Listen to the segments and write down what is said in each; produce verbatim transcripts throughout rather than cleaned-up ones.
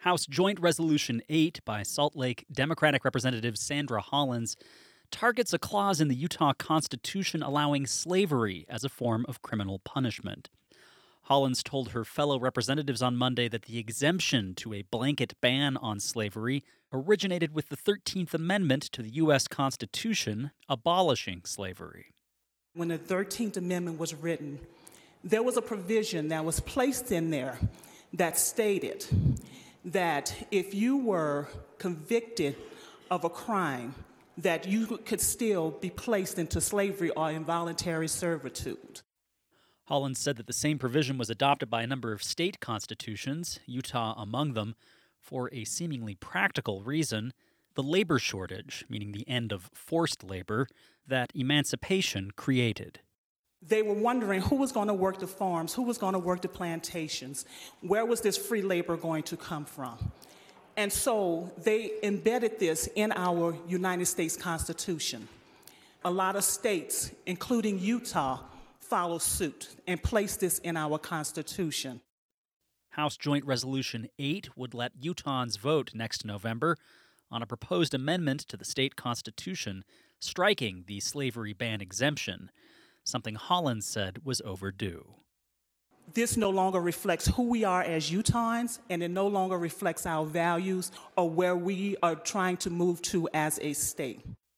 House Joint Resolution eight by Salt Lake Democratic Representative Sandra Hollins targets a clause in the Utah Constitution allowing slavery as a form of criminal punishment. Hollins told her fellow representatives on Monday that the exemption to a blanket ban on slavery originated with the thirteenth Amendment to the U S Constitution, abolishing slavery. When the thirteenth Amendment was written, there was a provision that was placed in there that stated that if you were convicted of a crime, that you could still be placed into slavery or involuntary servitude. Hollins said that the same provision was adopted by a number of state constitutions, Utah among them, for a seemingly practical reason: the labor shortage, meaning the end of forced labor, that emancipation created. They were wondering who was going to work the farms, who was going to work the plantations, where was this free labor going to come from? And so they embedded this in our United States Constitution. A lot of states, including Utah, follow suit and place this in our Constitution. House Joint Resolution eight would let Utahns vote next November on a proposed amendment to the state constitution striking the slavery ban exemption, something Hollins said was overdue. This no longer reflects who we are as Utahns, and it no longer reflects our values or where we are trying to move to as a state.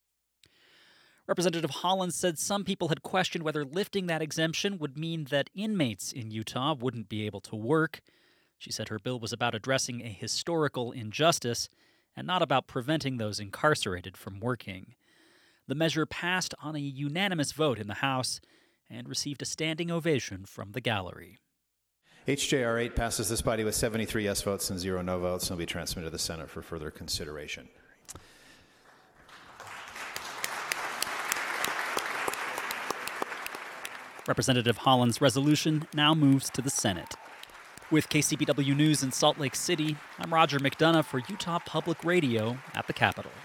Representative Hollins said some people had questioned whether lifting that exemption would mean that inmates in Utah wouldn't be able to work. She said her bill was about addressing a historical injustice and not about preventing those incarcerated from working. The measure passed on a unanimous vote in the House and received a standing ovation from the gallery. H J R eight passes this body with seventy-three yes votes and zero no votes and will be transmitted to the Senate for further consideration. Representative Hollins' resolution now moves to the Senate. With K C B W News in Salt Lake City, I'm Roger McDonough for Utah Public Radio at the Capitol.